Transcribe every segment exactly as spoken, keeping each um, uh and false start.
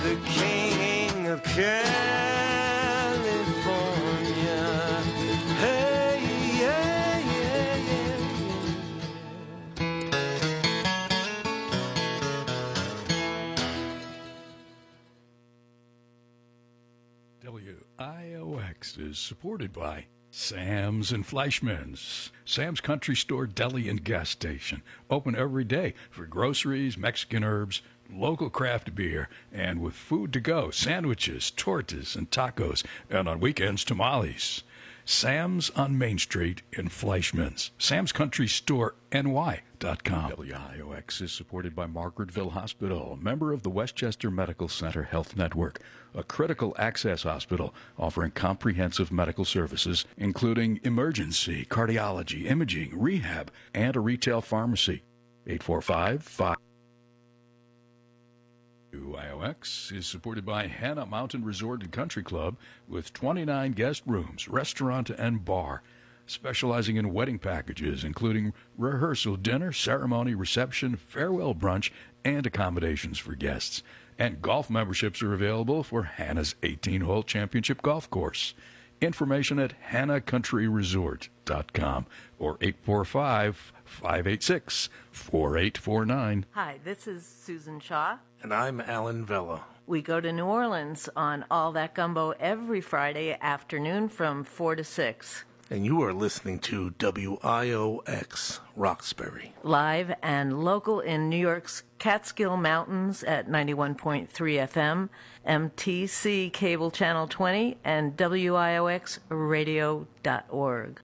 the king of California. Hey, yeah, yeah, yeah, yeah. W I O X is supported by Sam's and Fleischmann's, Sam's Country Store Deli and Gas Station, open every day for groceries, Mexican herbs, local craft beer, and with food to go, sandwiches, tortas, and tacos, and on weekends, tamales. Sam's on Main Street in Fleischmann's. Sam's Country Store N Y dot com. W I O X is supported by Margaretville Hospital, a member of the Westchester Medical Center Health Network, a critical access hospital offering comprehensive medical services, including emergency, cardiology, imaging, rehab, and a retail pharmacy. eight four five, five W I O X is supported by Hannah Mountain Resort and Country Club with twenty-nine guest rooms, restaurant, and bar, specializing in wedding packages, including rehearsal, dinner, ceremony, reception, farewell brunch, and accommodations for guests. And golf memberships are available for Hannah's eighteen-hole championship golf course. Information at hannah country resort dot com or eight four five, five eight six, four eight four nine. Hi, this is Susan Shaw. And I'm Alan Vella. We go to New Orleans on All That Gumbo every Friday afternoon from four to six. And you are listening to W I O X Roxbury. Live and local in New York's Catskill Mountains at ninety-one point three F M, M T C Cable Channel twenty, and W I O X radio dot org.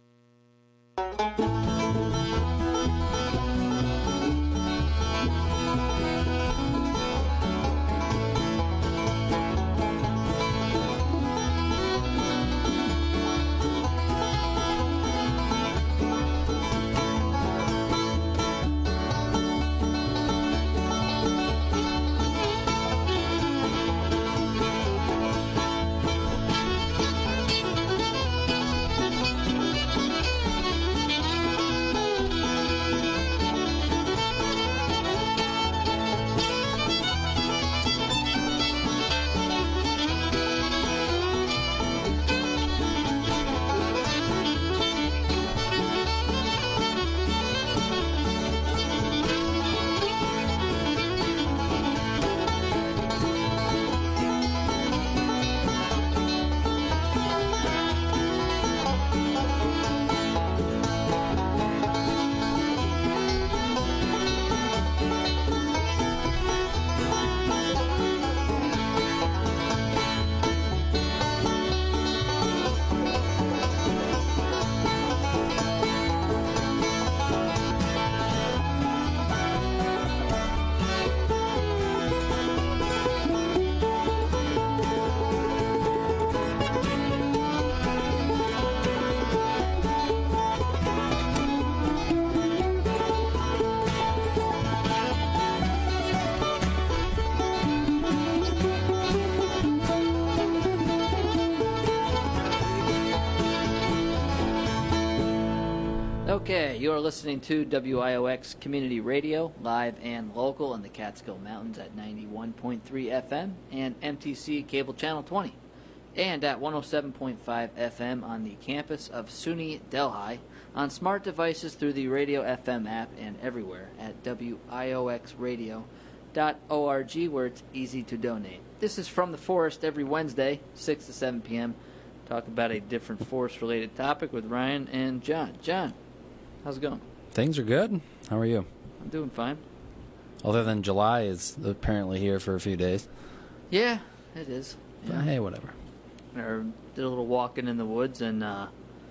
Okay, you are listening to W I O X Community Radio, live and local in the Catskill Mountains at ninety-one point three F M and M T C Cable Channel twenty, and at one oh seven point five F M on the campus of SUNY Delhi, on smart devices through the Radio F M app, and everywhere at W I O X radio dot org, where it's easy to donate. This is From the Forest every Wednesday, six to seven P M Talk about a different forest-related topic with Ryan and John. John, how's it going? Things are good. How are you? I'm doing fine. Other than July is apparently here for a few days. Yeah, it is. Yeah. But hey, whatever. Or did a little walking in the woods and uh,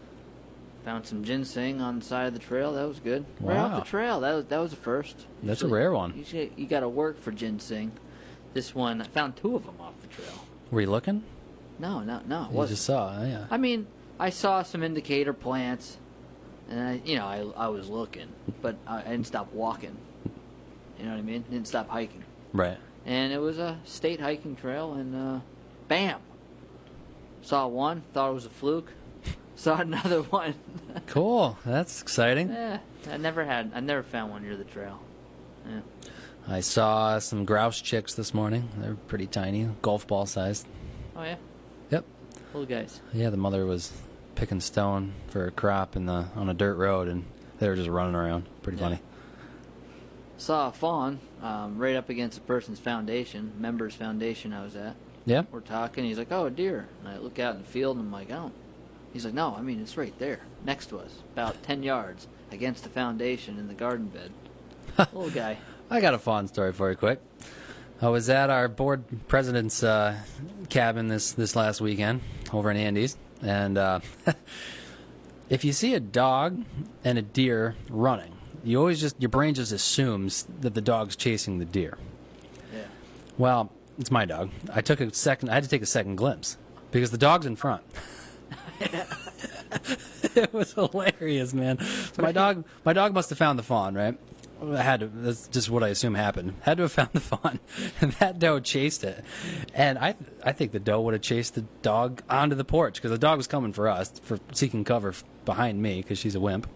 found some ginseng on the side of the trail. That was good. Wow. Right off the trail. That was that was a first. That's Usually, a rare one. Usually you got to work for ginseng. This one, I found two of them off the trail. Were you looking? No, no, no. It you wasn't. just saw, yeah. I mean, I saw some indicator plants, and I, you know, I I was looking, but I, I didn't stop walking. You know what I mean? Didn't stop hiking. Right. And it was a state hiking trail, and uh, bam! Saw one, thought it was a fluke. Saw another one. Cool. That's exciting. Yeah, I never had, I never found one near the trail. Yeah. I saw some grouse chicks this morning. They're pretty tiny, golf ball sized. Oh, yeah? Yep. Little guys. Yeah, the mother was picking stone for a crop in the on a dirt road, and they were just running around. Pretty Yeah. funny. Saw a fawn um, right up against a person's foundation, members foundation I was at. Yeah? We're talking. He's like, oh, a deer. And I look out in the field, and I'm like, oh. He's like, no, I mean, it's right there, next to us, about ten yards, against the foundation in the garden bed. Little guy. I got a fawn story for you quick. I was at our board president's uh, cabin this, this last weekend over in Andes, and uh, if you see a dog and a deer running, you always just your brain just assumes that the dog's chasing the deer. Yeah. Well, it's my dog. I took a second. I had to take a second glimpse because the dog's in front. It was hilarious, man. So my dog, my dog must have found the fawn, right? I had to, that's just what I assume happened. Had to have found the fawn, and that doe chased it. And I, I think the doe would have chased the dog onto the porch because the dog was coming for us, for seeking cover f- behind me because she's a wimp.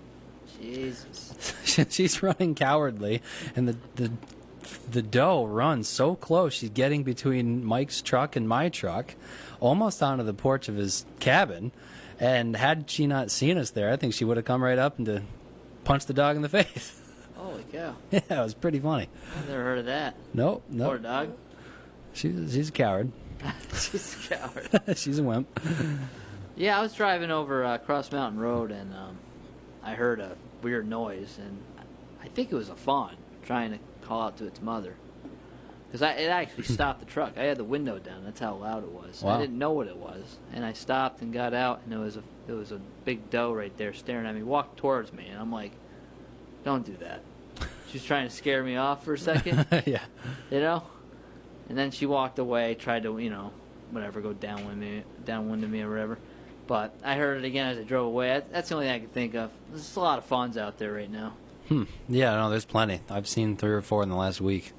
Jesus. She's running cowardly, and the the the doe runs so close. She's getting between Mike's truck and my truck, almost onto the porch of his cabin. And had she not seen us there, I think she would have come right up and to punch the dog in the face. Holy cow. Yeah, it was pretty funny. I've never heard of that. Nope, nope. Poor dog. She's she's a coward. She's a coward. She's a wimp. Yeah, I was driving over uh, Cross Mountain Road, and um, I heard a weird noise, and I think it was a fawn trying to call out to its mother. Because it actually stopped the truck. I had the window down. That's how loud it was. Wow. I didn't know what it was, and I stopped and got out, and it was a it was a big doe right there staring at me. Walked towards me, and I'm like, "Don't do that." She was trying to scare me off for a second, Yeah. you know. And then she walked away, tried to, you know, whatever, go downwind me, downwind of me or whatever. But I heard it again as I drove away. That's the only thing I could think of. There's a lot of fawns out there right now. Hmm. Yeah, no, there's plenty. I've seen three or four in the last week.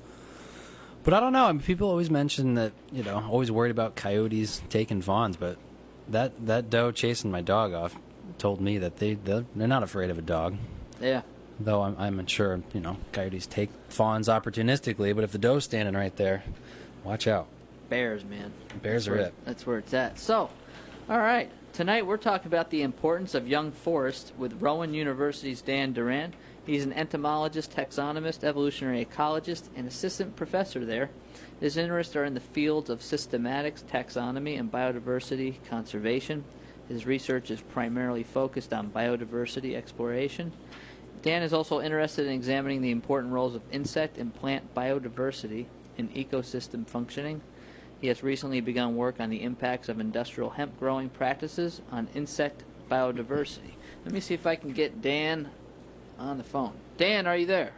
But I don't know. I mean, people always mention that, you know, always worried about coyotes taking fawns, but that that doe chasing my dog off told me that they they're not afraid of a dog. Yeah. Though I'm I'm sure, you know, coyotes take fawns opportunistically, but if the doe's standing right there, watch out. Bears, man. Bears That's are where, it. That's where it's at. So, all right. Tonight we're talking about the importance of young forests with Rowan University's Dan Duran. He's an entomologist, taxonomist, evolutionary ecologist, and assistant professor there. His interests are in the fields of systematics, taxonomy, and biodiversity conservation. His research is primarily focused on biodiversity exploration. Dan is also interested in examining the important roles of insect and plant biodiversity in ecosystem functioning. He has recently begun work on the impacts of industrial hemp growing practices on insect biodiversity. Let me see if I can get Dan on the phone. Dan, are you there?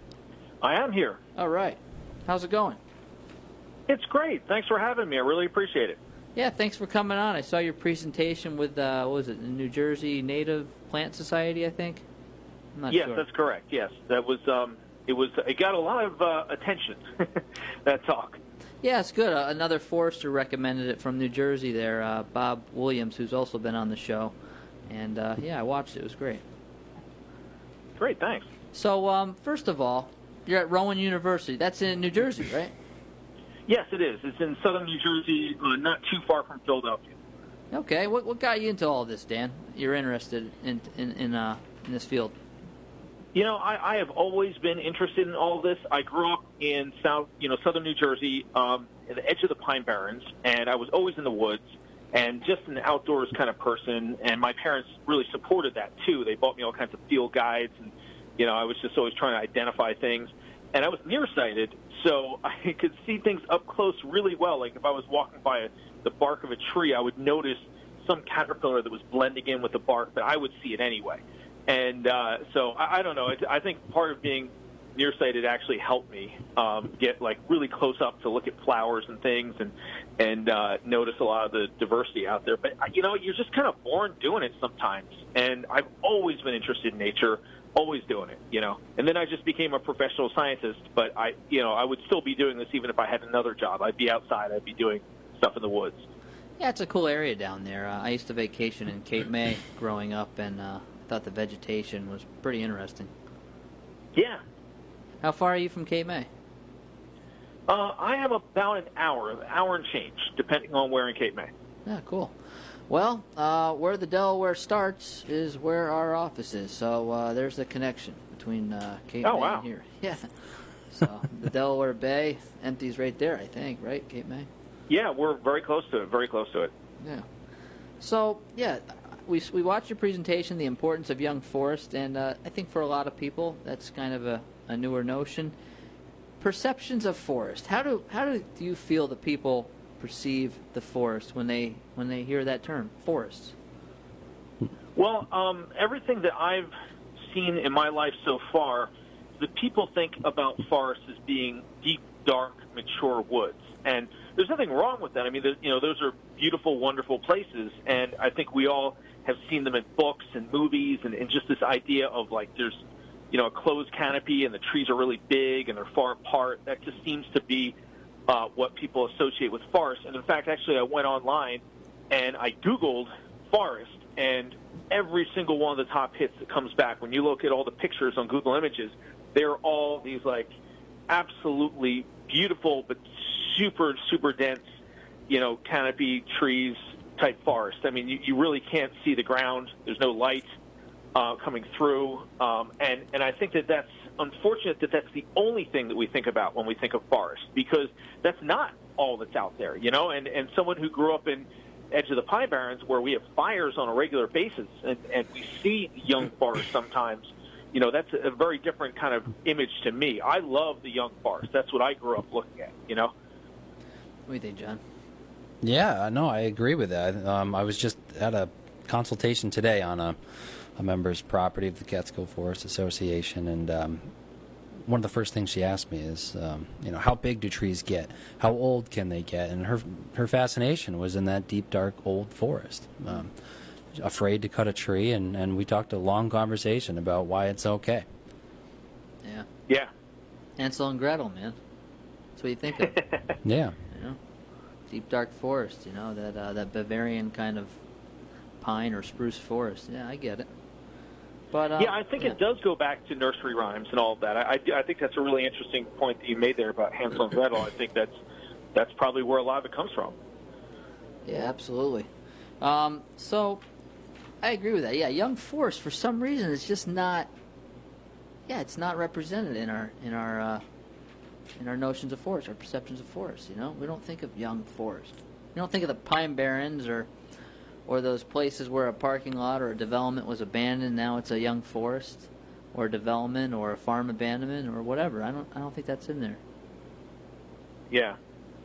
I am here. All right. How's it going? It's great. Thanks for having me. I really appreciate it. Yeah, thanks for coming on. I saw your presentation with, uh, what was it, the New Jersey Native Plant Society, I think? I'm not yes, sure. that's correct. Yes, that was. Um, it was. It got a lot of uh, attention. That talk. Yeah, it's good. Uh, another forester recommended it from New Jersey there, uh, Bob Williams, who's also been on the show. And, uh, yeah, I watched it. It was great. Great. Thanks. So, um, first of all, you're at Rowan University. That's in New Jersey, right? Yes, it is. It's in southern New Jersey, uh, not too far from Philadelphia. Okay. What what got you into all this, Dan? You're interested in in in, uh, in this field. You know, I, I have always been interested in all this. I grew up in south, you know, southern New Jersey, um, at the edge of the Pine Barrens, and I was always in the woods and just an outdoors kind of person. And my parents really supported that too. They bought me all kinds of field guides, and you know, I was just always trying to identify things. And I was nearsighted, so I could see things up close really well. Like if I was walking by a, the bark of a tree, I would notice some caterpillar that was blending in with the bark, but I would see it anyway. And uh, so I, I don't know. I, I think part of being nearsighted actually helped me um, get like really close up to look at flowers and things and and uh, notice a lot of the diversity out there. But you know, you're just kind of born doing it sometimes. And I've always been interested in nature, always doing it. You know. And then I just became a professional scientist. But I, you know, I would still be doing this even if I had another job. I'd be outside. I'd be doing stuff in the woods. Yeah, it's a cool area down there. Uh, I used to vacation in Cape May growing up, and uh, thought the vegetation was pretty interesting. Yeah. How far are you from Cape May? Uh, I am about an hour, an hour and change, depending on where in Cape May. Yeah, cool. Well, uh, where the Delaware starts is where our office is, so uh, there's the connection between uh, Cape Oh, May wow. and here. Yeah. So the Delaware Bay empties right there, I think, right, Cape May? Yeah, we're very close to it, very close to it. Yeah. So, yeah, we, we watched your presentation, the importance of young forest, and uh, I think for a lot of people that's kind of a, a newer notion. Perceptions of forest. How do how do you feel the people perceive the forest when they when they hear that term, forests? Well, um, everything that I've seen in my life so far, the people think about forests as being deep, dark, mature woods, and there's nothing wrong with that. I mean, you know, those are beautiful, wonderful places, and I think we all have seen them in books and movies, and, and just this idea of like there's, you know, a closed canopy and the trees are really big and they're far apart. That just seems to be uh, what people associate with forests. And in fact, actually, I went online and I Googled forest, and every single one of the top hits that comes back, when you look at all the pictures on Google Images, they're all these like absolutely beautiful but super, super dense, you know, canopy trees type forest. I mean, you, you really can't see the ground. There's no light uh, coming through. Um, and, and I think that that's unfortunate that that's the only thing that we think about when we think of forest, because that's not all that's out there, you know, and, and someone who grew up in edge of the Pine Barrens where we have fires on a regular basis and, and we see young forest sometimes, you know, that's a very different kind of image to me. I love the young forest. That's what I grew up looking at, you know. What do you think, John? Yeah, no, I agree with that. Um, I was just at a consultation today on a, a member's property of the Catskill Forest Association, and um, one of the first things she asked me is, um, you know, how big do trees get? How old can they get? And her her fascination was in that deep, dark, old forest. Um, afraid to cut a tree, and, and we talked a long conversation about why it's okay. Yeah. Yeah. Hansel and Gretel, man. That's what you think of. Yeah. You know, deep dark forest. You know that uh, that Bavarian kind of pine or spruce forest. Yeah, I get it. But um, yeah, I think yeah. it does go back to nursery rhymes and all of that. I, I, I think that's a really interesting point that you made there about Hansel and Gretel. I think that's that's probably where a lot of it comes from. Yeah, absolutely. Um, so I agree with that. Yeah, young forest for some reason it's just not. Yeah, it's not represented in our in our uh, in our notions of forest, our perceptions of forest. You know, we don't think of young forest. We don't think of the Pine Barrens or or those places where a parking lot or a development was abandoned. Now it's a young forest, or a development, or a farm abandonment, or whatever. I don't I don't think that's in there. Yeah.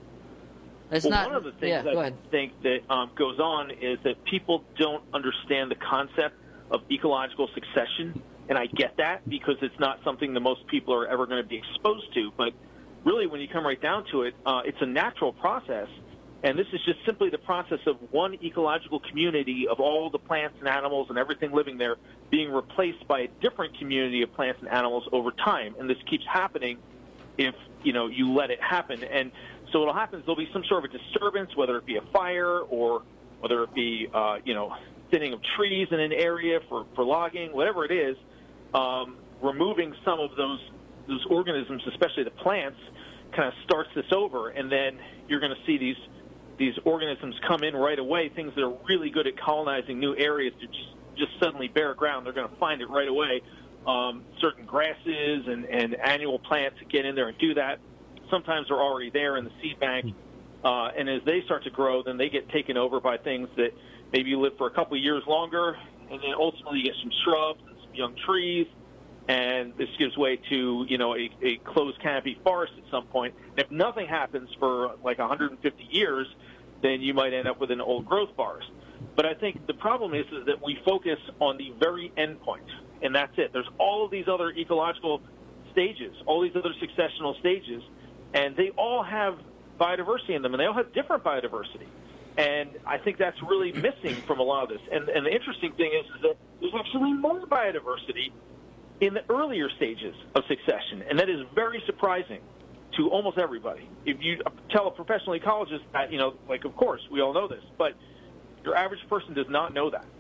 It's well, not. one of the things yeah, go I ahead. think that um, goes on is that people don't understand the concept of ecological succession, and I get that because it's not something that most people are ever going to be exposed to. But really, when you come right down to it, uh, it's a natural process, and this is just simply the process of one ecological community of all the plants and animals and everything living there being replaced by a different community of plants and animals over time, and this keeps happening if you know you let it happen. And so what'll happen is there'll be some sort of a disturbance, whether it be a fire or whether it be, uh, you know, thinning of trees in an area for, for logging, whatever it is, um, removing some of those those organisms, especially the plants, kind of starts this over, and then you're going to see these these organisms come in right away, things that are really good at colonizing new areas to just, just suddenly bare ground. They're going to find it right away. Um, certain grasses and, and annual plants that get in there and do that. Sometimes they're already there in the seed bank, uh, and as they start to grow, then they get taken over by things that maybe you live for a couple of years longer, and then ultimately you get some shrubs and some young trees, and this gives way to, you know, a, a closed canopy forest at some point. And if nothing happens for like one hundred fifty years, then you might end up with an old growth forest. But I think the problem is, is that we focus on the very end point, and that's it. There's all of these other ecological stages, all these other successional stages, and they all have biodiversity in them, and they all have different biodiversity. And I think that's really missing from a lot of this. And, and the interesting thing is, is that there's actually more biodiversity in the earlier stages of succession, and that is very surprising to almost everybody. If you tell a professional ecologist that, you know, like, of course, we all know this, but your average person does not know that.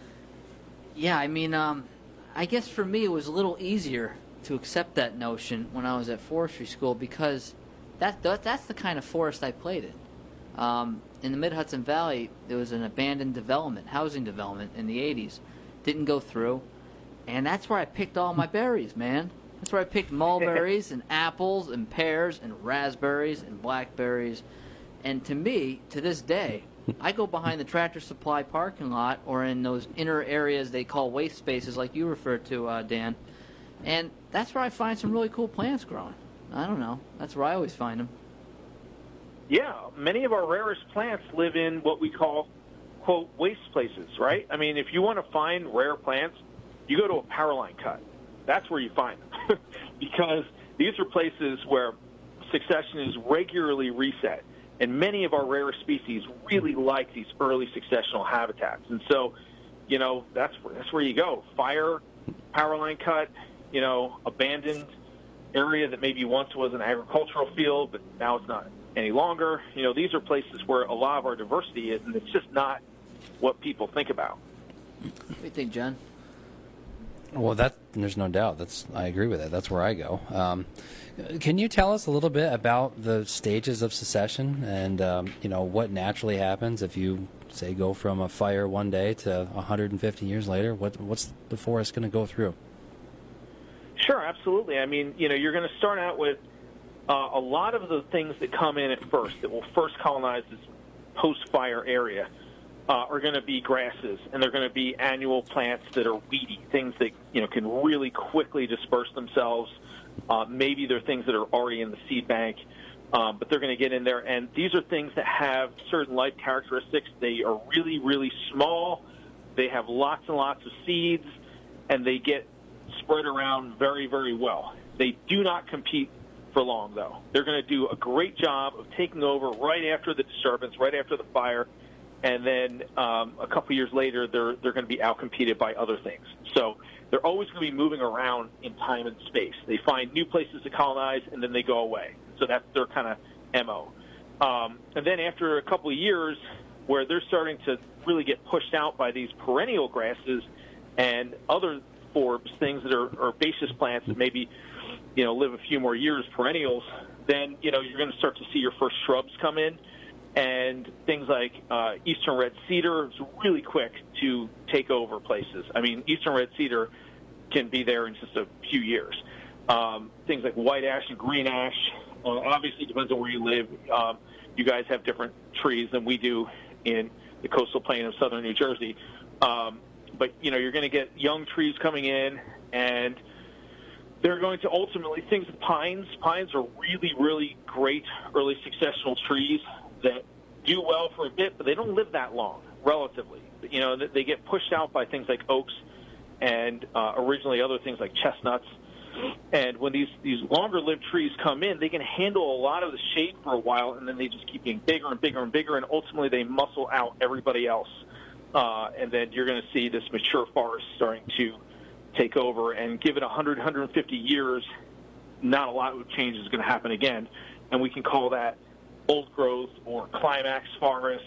Yeah, I mean, um, I guess for me it was a little easier to accept that notion when I was at forestry school because that, that that's the kind of forest I played in. Um, in the Mid-Hudson Valley, there was an abandoned development, housing development in the eighties. Didn't go through. And that's where I picked all my berries, man. That's where I picked mulberries and apples and pears and raspberries and blackberries. And to me, to this day, I go behind the Tractor Supply parking lot or in those inner areas they call waste spaces like you referred to, uh, Dan. And that's where I find some really cool plants growing. I don't know. That's where I always find them. Yeah, many of our rarest plants live in what we call, quote, waste places, right? I mean, if you want to find rare plants, you go to a power line cut. That's where you find them. Because these are places where succession is regularly reset. And many of our rarest species really like these early successional habitats. And so, you know, that's where, that's where you go. Fire, power line cut, you know, abandoned area that maybe once was an agricultural field, but now it's not any longer. You know, these are places where a lot of our diversity is, and it's just not what people think about. What do you think, John? Well, that there's no doubt. That's I agree with that. That's where I go. Um, can you tell us a little bit about the stages of succession and um, you know what naturally happens if you say go from a fire one day to one hundred fifty years later? What what's the forest going to go through? Sure, absolutely. I mean, you know, you're going to start out with uh, a lot of the things that come in at first that will first colonize this post-fire area. Uh, are going to be grasses, and they're going to be annual plants that are weedy, things that you know can really quickly disperse themselves. Uh, maybe they're things that are already in the seed bank, um, but they're going to get in there. And these are things that have certain life characteristics. They are really, really small. They have lots and lots of seeds, and they get spread around very, very well. They do not compete for long, though. They're going to do a great job of taking over right after the disturbance, right after the fire. And then um, a couple years later, they're they're going to be outcompeted by other things. So they're always going to be moving around in time and space. They find new places to colonize, and then they go away. So that's their kind of M O. Um, and then after a couple of years, where they're starting to really get pushed out by these perennial grasses and other forbs, things that are herbaceous plants that maybe you know live a few more years, perennials, then you know you're going to start to see your first shrubs come in. And things like uh, eastern red cedar is really quick to take over places. I mean, eastern red cedar can be there in just a few years. Um, things like white ash and green ash, uh, obviously depends on where you live. Um, you guys have different trees than we do in the coastal plain of southern New Jersey. Um, but, you know, you're going to get young trees coming in, and they're going to ultimately, things like pines. Pines are really, really great early successional trees that do well for a bit, but they don't live that long, relatively. You know, they get pushed out by things like oaks and uh, originally other things like chestnuts. And when these, these longer-lived trees come in, they can handle a lot of the shade for a while, and then they just keep getting bigger and bigger and bigger, and ultimately they muscle out everybody else. Uh, and then you're going to see this mature forest starting to take over, and give it one hundred, one hundred fifty years, not a lot of change is going to happen again. And we can call that old growth or climax forest,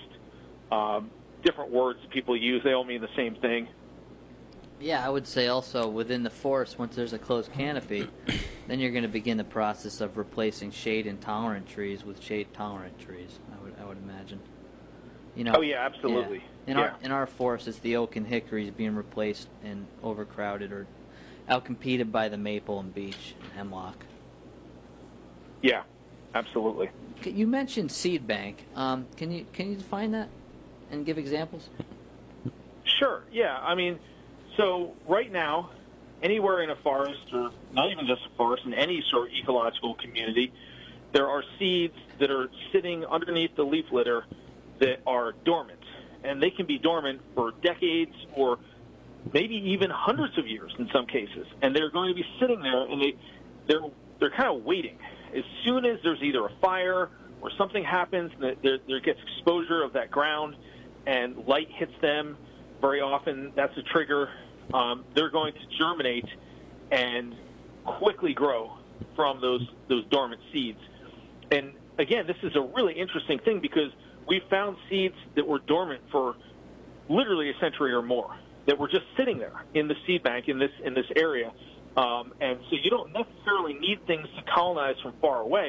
um, different words people use. They all mean the same thing. Yeah, I would say also within the forest, once there's a closed canopy, then you're going to begin the process of replacing shade-intolerant trees with shade-tolerant trees, I would I would imagine. You know, oh, yeah, absolutely. Yeah. In, yeah. our, in our forest, it's the oak and hickories being replaced and overcrowded or outcompeted by the maple and beech and hemlock. Yeah, absolutely. You mentioned seed bank. Um, can you can you define that and give examples? Sure. Yeah. I mean, so right now, anywhere in a forest, or not even just a forest, in any sort of ecological community, there are seeds that are sitting underneath the leaf litter that are dormant, and they can be dormant for decades or maybe even hundreds of years in some cases, and they're going to be sitting there, and they they're they're kind of waiting. As soon as there's either a fire or something happens, and there, there gets exposure of that ground and light hits them, very often that's a trigger. Um, they're going to germinate and quickly grow from those, those dormant seeds. And again, this is a really interesting thing because we found seeds that were dormant for literally a century or more, that were just sitting there in the seed bank in this in this area. Um, and so you don't necessarily need things to colonize from far away.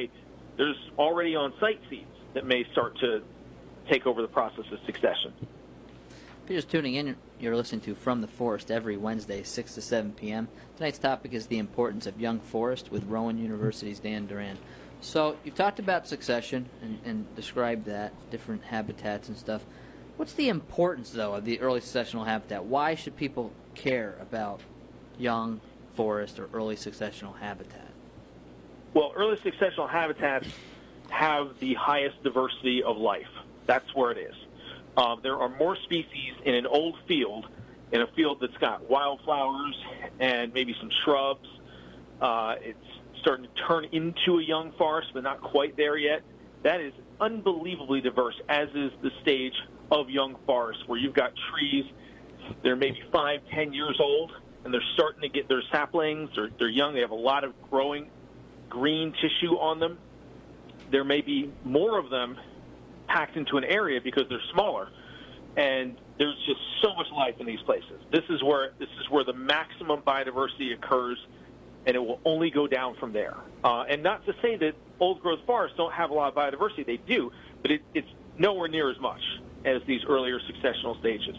there's already on-site seeds that may start to take over the process of succession. If you're just tuning in, you're listening to From the Forest every Wednesday, six to seven p.m. Tonight's topic is the importance of young forest with Rowan University's Dan Duran. So you've talked about succession and, and described that, different habitats and stuff. What's the importance, though, of the early successional habitat? Why should people care about young forest or early successional habitat? Well, early successional habitats have the highest diversity of life. That's where it is. Um, there are more species in an old field, in a field that's got wildflowers and maybe some shrubs. Uh, it's starting to turn into a young forest, but not quite there yet. That is unbelievably diverse, as is the stage of young forests, where you've got trees. They're maybe five, ten years old, and they're starting to get their saplings. They're, they're young. They have a lot of growing green tissue on them. There may be more of them packed into an area because they're smaller, and there's just so much life in these places. This is where this is where the maximum biodiversity occurs, and it will only go down from there. Uh, and not to say that old-growth forests don't have a lot of biodiversity. They do, but it, it's nowhere near as much as these earlier successional stages.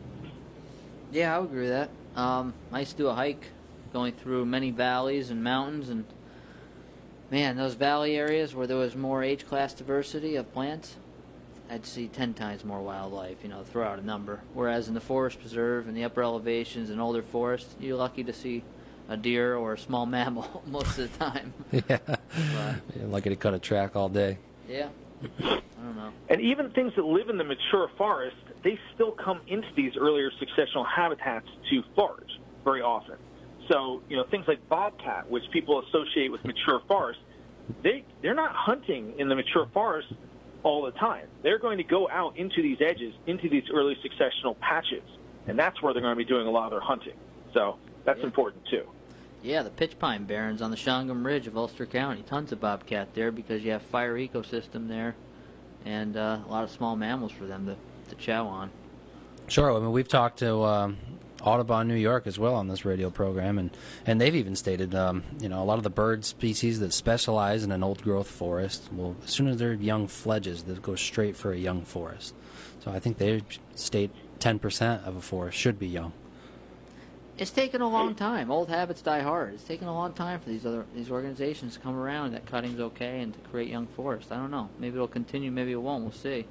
Yeah, I would agree with that. Um, I used to do a hike going through many valleys and mountains, and man, those valley areas where there was more age class diversity of plants, I'd see ten times more wildlife, you know, throw out a number. Whereas in the forest preserve and the upper elevations and older forests, you're lucky to see a deer or a small mammal most of the time. Yeah. But, You're lucky to cut a track all day. yeah. I don't know. And even things that live in the mature forest, they still come into these earlier successional habitats to forage very often. So, you know, things like bobcat, which people associate with mature forests, they, they're not hunting in the mature forest all the time. They're going to go out into these edges, into these early successional patches, and that's where they're going to be doing a lot of their hunting. So that's Yeah. important, too. Yeah, the pitch pine barrens on the Shawangum Ridge of Ulster County. Tons of bobcat there because you have fire ecosystem there and uh, a lot of small mammals for them to, to chow on. Sure. I mean, we've talked to um, Audubon, New York, as well on this radio program, and, and they've even stated, um, you know, a lot of the bird species that specialize in an old-growth forest, well, as soon as they're young fledges, they go straight for a young forest. So I think they state ten percent of a forest should be young. It's taken a long time. Old habits die hard. It's taken a long time for these other these organizations to come around that cutting's okay and to create young forests. I don't know. Maybe it'll continue. Maybe it won't. We'll see.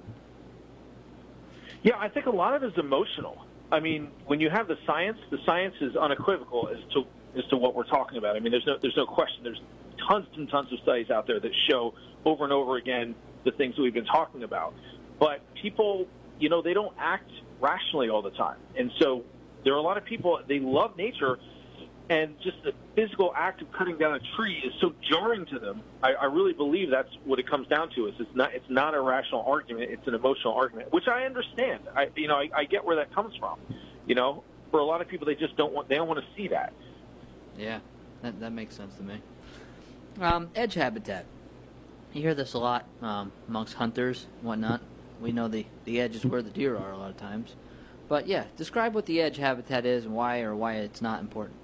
Yeah, I think a lot of it is emotional. I mean, when you have the science, the science is unequivocal as to as to what we're talking about. I mean, there's no there's no question. There's tons and tons of studies out there that show over and over again the things that we've been talking about. But people, you know, they don't act rationally all the time, and so there are a lot of people, they love nature, and just the physical act of cutting down a tree is so jarring to them. I, I really believe that's what it comes down to. Is it's not it's not a rational argument; it's an emotional argument, which I understand. I you know I, I get where that comes from. You know, for a lot of people, they just don't want they don't want to see that. Yeah, that that makes sense to me. Um, edge habitat. You hear this a lot um, amongst hunters and whatnot. We know the, the edge is where the deer are a lot of times. But yeah, describe what the edge habitat is and why or why it's not important.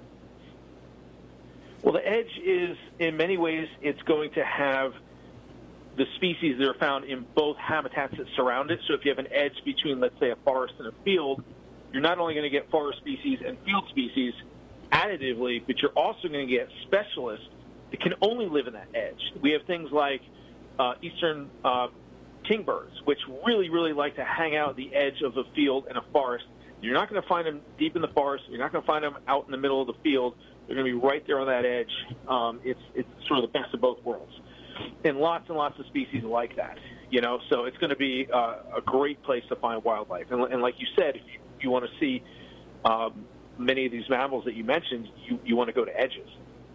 Well, the edge is, in many ways, it's going to have the species that are found in both habitats that surround it. So if you have an edge between, let's say, a forest and a field, you're not only going to get forest species and field species additively, but you're also going to get specialists that can only live in that edge. We have things like uh, eastern uh, kingbirds, which really, really like to hang out at the edge of a field and a forest. You're not going to find them deep in the forest. You're not going to find them out in the middle of the field. They're going to be right there on that edge. Um, it's it's sort of the best of both worlds. And lots and lots of species like that, you know. So it's going to be uh, a great place to find wildlife. And, and like you said, if you, you want to see um, many of these mammals that you mentioned, you, you want to go to edges.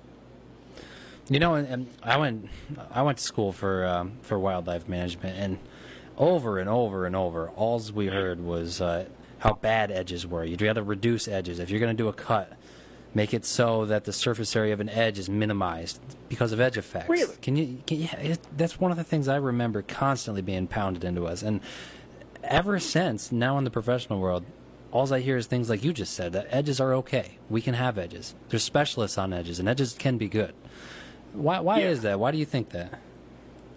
You know, and I went, I went to school for um, for wildlife management, and over and over and over, all we heard was uh, how bad edges were. You'd rather reduce edges. If you're going to do a cut, make it so that the surface area of an edge is minimized because of edge effects. Really? Can you? Can, yeah, it, that's one of the things I remember constantly being pounded into us, and ever since, now in the professional world, all I hear is things like you just said, that edges are okay. We can have edges. There's specialists on edges, and edges can be good. Why, why Yeah. is that? Why do you think that?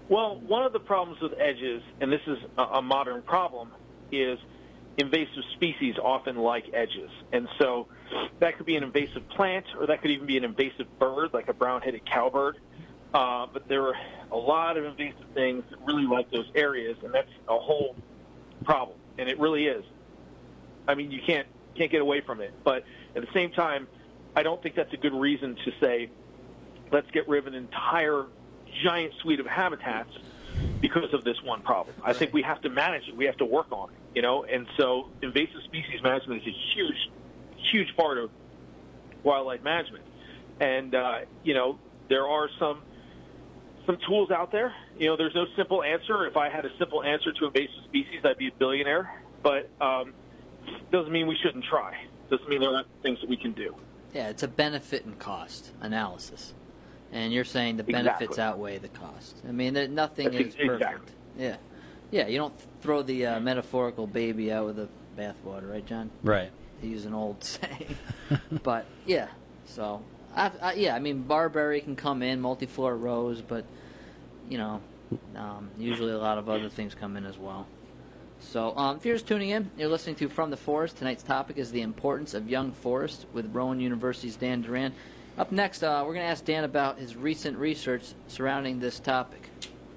Well, one of the problems with edges, and this is a, a modern problem, is invasive species often like edges. And so that could be an invasive plant, or that could even be an invasive bird, like a brown-headed cowbird. Uh, but there are a lot of invasive things that really like those areas, and that's a whole problem. And it really is. I mean, you can't can't get away from it. But at the same time, I don't think that's a good reason to say, let's get rid of an entire giant suite of habitats because of this one problem. I think we have to manage it. We have to work on it, you know. And so invasive species management is a huge, huge part of wildlife management. And, uh, you know, there are some some tools out there. You know, there's no simple answer. If I had a simple answer to invasive species, I'd be a billionaire. But um, doesn't mean we shouldn't try. Doesn't mean there aren't things that we can do. Yeah, it's a benefit and cost analysis. And you're saying the benefits Exactly. outweigh the cost. I mean, there, nothing That's is perfect. exactly. Yeah. Yeah, you don't throw the uh, metaphorical baby out with the bathwater, right, John? Right. To use an old saying. But, yeah. So, I, I, yeah, I mean, barberry can come in, multiflora rose, but, you know, um, usually a lot of other things come in as well. So, um, if you're just tuning in, you're listening to From the Forest. Tonight's topic is the importance of young forest with Rowan University's Dan Duran. Up next, uh, we're going to ask Dan about his recent research surrounding this topic.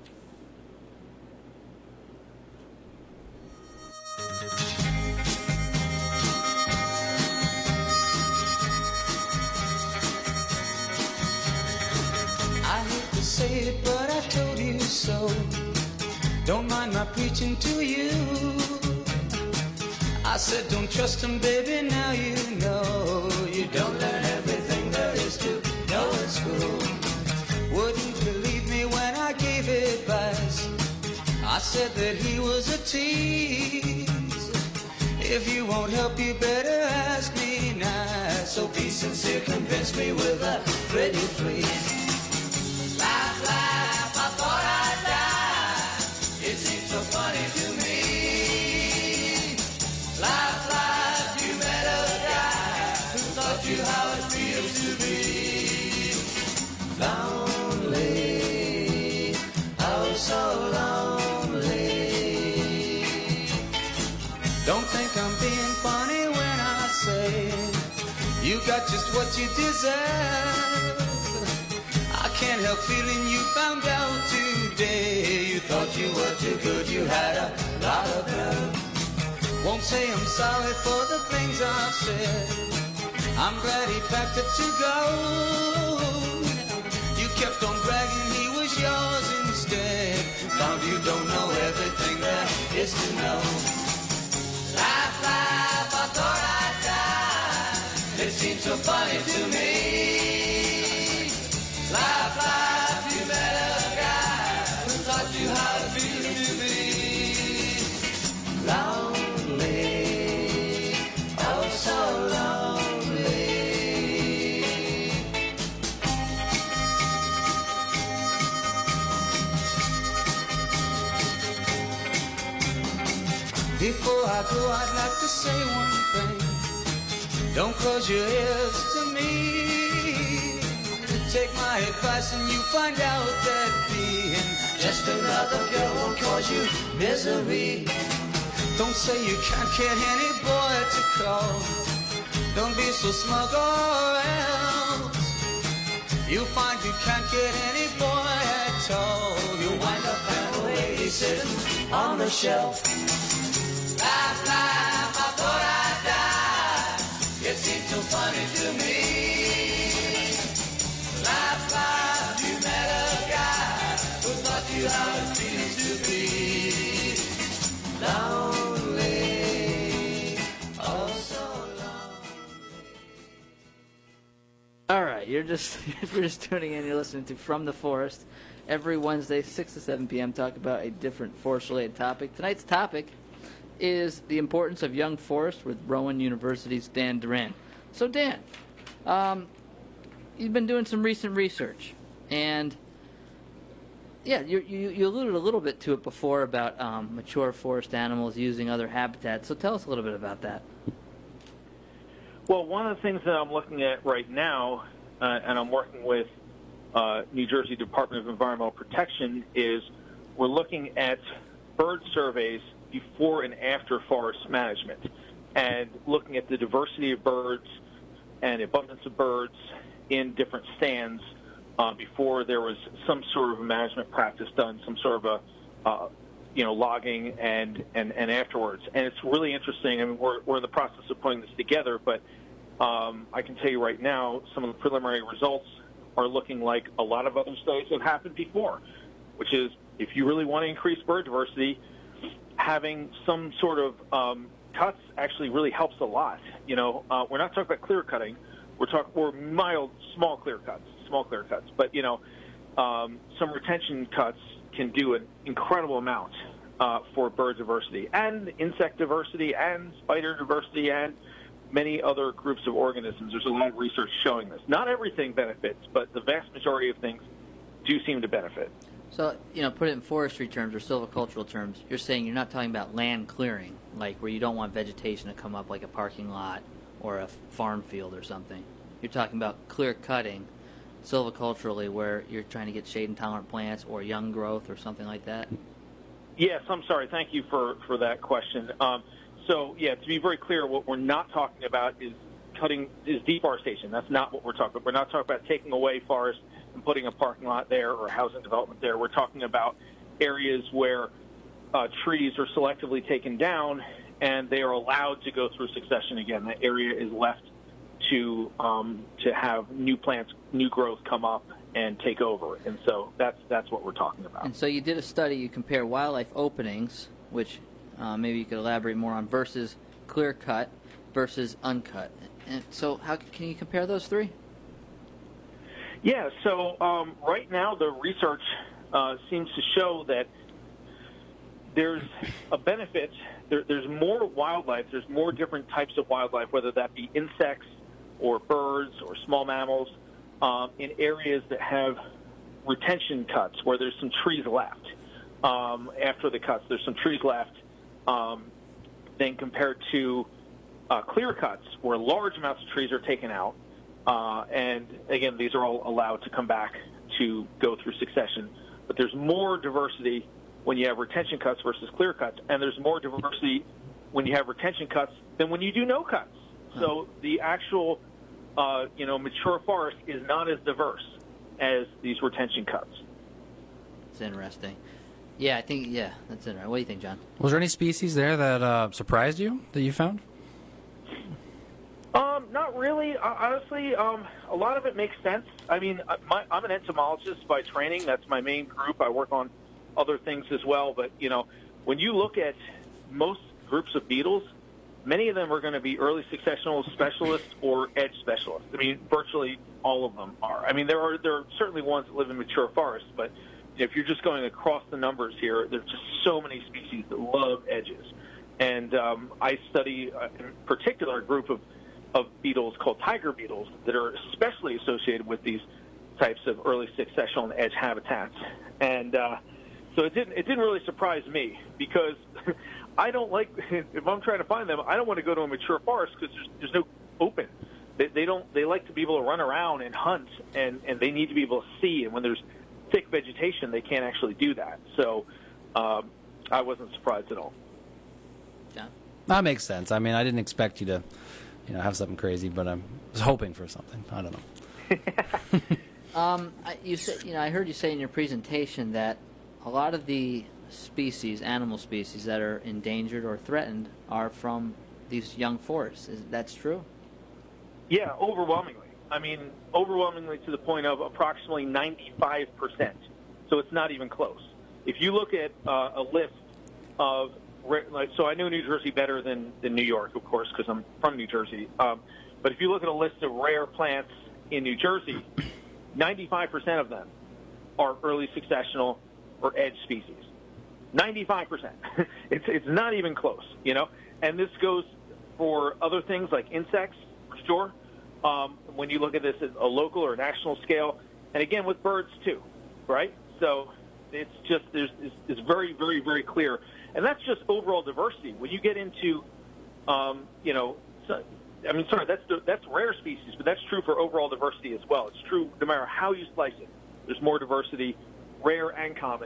I hate to say it, but I told you so. Don't mind my preaching to you. I said don't trust him, baby, now you know. You don't learn everything there is to know in school. Wouldn't believe me when I gave advice. I said that he was a tease. If you won't help, you better ask me nice. So be sincere, convince me with a pretty please. Laugh, laugh, I thought I'd die. It seems so funny to me. Laugh, laugh, you met a guy who taught you how it feels to be lonely, oh so lonely. Don't think I'm being funny when I say you got just what you deserve. I can't help feeling you found out today. You thought you were too good, you had a lot of nerve. Won't say I'm sorry for the things I've said. I'm glad he packed it to go. You kept on bragging he was yours instead. Found you don't know everything there is to know. Laugh, laugh, I thought I'd die. It seems so funny to me. Laugh, laugh, you met a guy who taught you how to feel to be lonely, oh so lonely. Before I go, I'd like to say one thing. Don't close your ears to me. Take my advice and you find out that being just another girl won't cause you misery. Don't say you can't get any boy to call. Don't be so smug or else you'll find you can't get any boy at all. You'll wind up found a lady sitting on the shelf. Laugh, laugh, I thought I'd die. It seems so funny to me. Laugh, laugh, you met a guy who taught you how it feels to be lonely, oh so lonely. All right, you're just if you're just tuning in, you're listening to From the Forest. Every Wednesday, six to seven p.m., talk about a different forest-related topic. Tonight's topic is the importance of young forest with Rowan University's Dan Duran. So, Dan, um, you've been doing some recent research, and yeah, you, you, you alluded a little bit to it before about um, mature forest animals using other habitats. So tell us a little bit about that. Well, one of the things that I'm looking at right now, uh, and I'm working with uh, New Jersey Department of Environmental Protection, is we're looking at bird surveys before and after forest management, and looking at the diversity of birds and abundance of birds in different stands uh, before there was some sort of a management practice done, some sort of a uh, you know logging, and, and, and afterwards. And it's really interesting. I mean, we're we're in the process of putting this together, but um, I can tell you right now, some of the preliminary results are looking like a lot of other studies have happened before, which is if you really want to increase bird diversity, having some sort of um, cuts actually really helps a lot. You know, uh, we're not talking about clear cutting. We're talking or mild, small clear cuts, small clear cuts. But, you know, um, some retention cuts can do an incredible amount uh, for bird diversity and insect diversity and spider diversity and many other groups of organisms. There's a lot of research showing this. Not everything benefits, but the vast majority of things do seem to benefit. So, you know, put it in forestry terms or silvicultural terms, you're saying you're not talking about land clearing, like where you don't want vegetation to come up like a parking lot or a farm field or something. You're talking about clear cutting silviculturally where you're trying to get shade-intolerant plants or young growth or something like that? Yes, I'm sorry. Thank you for, for that question. Um, so, yeah, to be very clear, what we're not talking about is cutting is deforestation. That's not what we're talking about. We're not talking about taking away forest and putting a parking lot there or housing development there. We're talking about areas where uh, trees are selectively taken down and they are allowed to go through succession again. That area is left to um, to have new plants, new growth come up and take over. And so that's that's what we're talking about. And so you did a study, you compare wildlife openings, which uh, maybe you could elaborate more on, versus clear cut versus uncut. And so how can you compare those three? Yeah, so um, right now the research uh, seems to show that there's a benefit. There, there's more wildlife. There's more different types of wildlife, whether that be insects or birds or small mammals, um, in areas that have retention cuts where there's some trees left. Um, after the cuts, there's some trees left. Um, then compared to uh, clear cuts where large amounts of trees are taken out. Uh, and, again, these are all allowed to come back to go through succession. But there's more diversity when you have retention cuts versus clear cuts, and there's more diversity when you have retention cuts than when you do no cuts. So the actual, uh, you know, mature forest is not as diverse as these retention cuts. It's interesting. Yeah, I think, yeah, that's interesting. What do you think, John? Was there any species there that uh, surprised you, that you found? Um, not really. Uh, honestly, um, a lot of it makes sense. I mean, my, I'm an entomologist by training. That's my main group. I work on other things as well. But, you know, when you look at most groups of beetles, many of them are going to be early successional specialists or edge specialists. I mean, virtually all of them are. I mean, there are there are certainly ones that live in mature forests, but if you're just going across the numbers here, there's just so many species that love edges. And um, I study, uh, in particular, a group of of beetles called tiger beetles that are especially associated with these types of early successional and edge habitats. And uh, so it didn't it didn't really surprise me because I don't like, if I'm trying to find them, I don't want to go to a mature forest because there's, there's no open. They, they don't. They like to be able to run around and hunt, and, and they need to be able to see. And when there's thick vegetation, they can't actually do that. So um, I wasn't surprised at all. John? That makes sense. I mean, I didn't expect you to, you know, have something crazy, but I was hoping for something. I don't know. um, I, you said, you know, I heard you say in your presentation that a lot of the species, animal species that are endangered or threatened, are from these young forests. Is that's true? Yeah, overwhelmingly. I mean, overwhelmingly to the point of approximately ninety-five percent. So it's not even close. If you look at uh, a list of, like, so I know New Jersey better than, than New York, of course, because I'm from New Jersey. Um, but if you look at a list of rare plants in New Jersey, ninety-five percent of them are early successional or edge species. ninety-five percent. It's it's not even close, you know. And this goes for other things like insects, for sure. Um, when you look at this at a local or national scale, and again with birds too, right? So it's just there's it's, it's very very very clear, and that's just overall diversity. When you get into, um, you know, so, I mean, sorry, that's that's rare species, but that's true for overall diversity as well. It's true no matter how you slice it. There's more diversity, rare and common,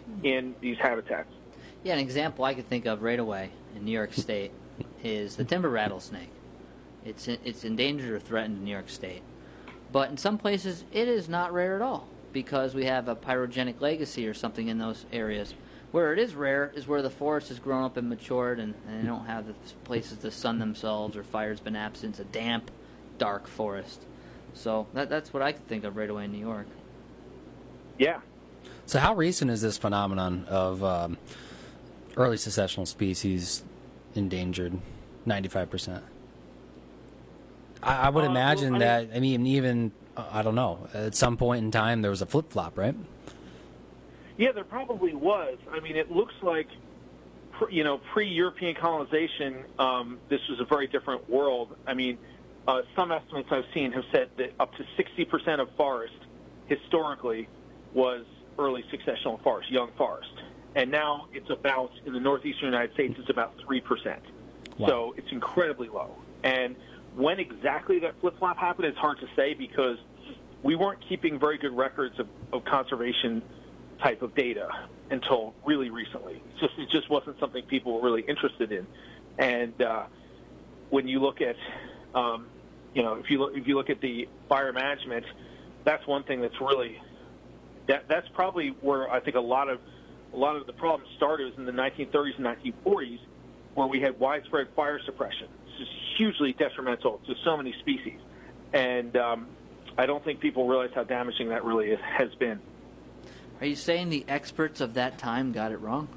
in these habitats. Yeah, an example I could think of right away in New York State is the timber rattlesnake. It's it's endangered or threatened in New York State. But in some places, it is not rare at all because we have a pyrogenic legacy or something in those areas. Where it is rare is where the forest has grown up and matured and, and they don't have the places to sun themselves or fire's been absent. It's a damp, dark forest. So that that's what I could think of right away in New York. Yeah. So how recent is this phenomenon of um, early successional species endangered, ninety-five percent? I, I would Uh, imagine well, I that, I mean, even, uh, I don't know, at some point in time there was a flip-flop, right? Yeah, there probably was. I mean, it looks like, pre- you know, pre-European colonization, um, this was a very different world. I mean, uh, some estimates I've seen have said that up to sixty percent of forest historically was early successional forest, young forest. And now it's about, in the northeastern United States, it's about three percent. Wow. So it's incredibly low. And when exactly that flip-flop happened, it's hard to say because we weren't keeping very good records of, of conservation type of data until really recently. It's just, it just wasn't something people were really interested in. And uh, when you look at, um, you know, if you look, if you look at the fire management, that's one thing that's really, that that's probably where I think a lot of a lot of the problems started was in the nineteen thirties and nineteen forties, where we had widespread fire suppression. It's just hugely detrimental to so many species, and um, I don't think people realize how damaging that really is, has been. Are you saying the experts of that time got it wrong?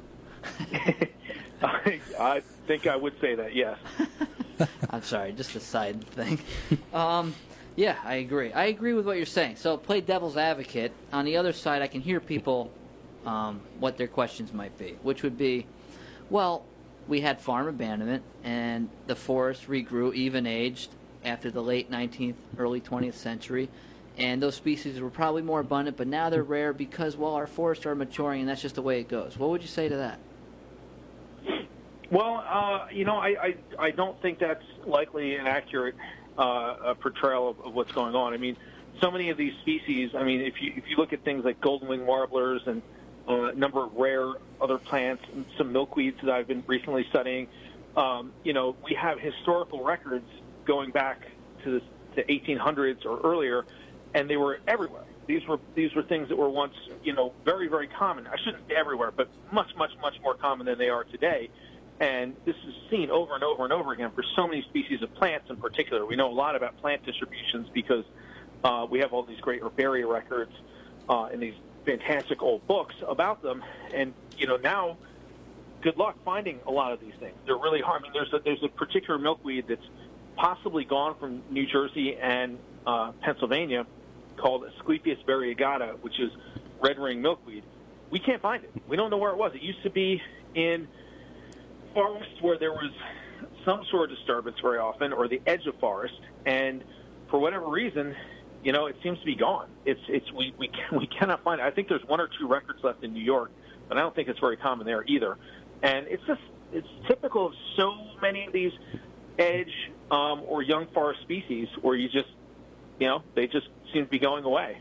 I, I think I would say that, yes. I'm sorry, just a side thing. Um, yeah, I agree. I agree with what you're saying. So play devil's advocate. On the other side, I can hear people, um, what their questions might be, which would be, well, we had farm abandonment, and the forest regrew, even-aged, after the late nineteenth, early twentieth century. And those species were probably more abundant, but now they're rare because, well, our forests are maturing, and that's just the way it goes. What would you say to that? Well, uh, you know, I, I, I don't think that's likely an accurate uh, a portrayal of, of what's going on. I mean, so many of these species, I mean, if you if you look at things like golden-winged warblers and uh, a number of rare other plants and some milkweeds that I've been recently studying, um, you know, we have historical records going back to the eighteen hundreds or earlier, and they were everywhere. These were these were things that were once, you know, very, very common. I shouldn't say everywhere, but much, much, much more common than they are today. And this is seen over and over and over again for so many species of plants in particular. We know a lot about plant distributions because uh, we have all these great herbaria records uh, and these fantastic old books about them. And, you know, now, good luck finding a lot of these things. They're really hard. I mean, there's a, there's a particular milkweed that's possibly gone from New Jersey and uh, Pennsylvania called Asclepias variegata, which is red ring milkweed. We can't find it. We don't know where it was. It used to be in forests where there was some sort of disturbance very often, or the edge of forest, and for whatever reason, you know, it seems to be gone. It's it's we we, can, we cannot find it. I think there's one or two records left in New York, but I don't think it's very common there either. And it's just it's typical of so many of these edge um, or young forest species where you just, you know, they just seem to be going away.